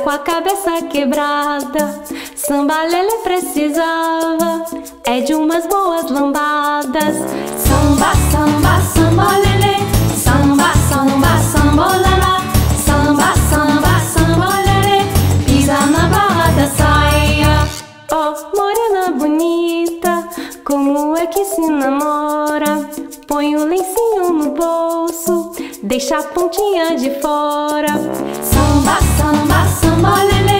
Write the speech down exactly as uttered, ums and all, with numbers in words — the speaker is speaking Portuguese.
com a cabeça quebrada. Samba Lelê precisava é de umas boas lambadas. Samba, samba, samba Lelê, samba, samba, sambolala. Samba, samba, samba Lelê, pisa na barra da saia. Oh, morena bonita, como é que se namora? Põe o lencinho no bolso, deixa a pontinha de fora. Samba, samba, samba Lelê,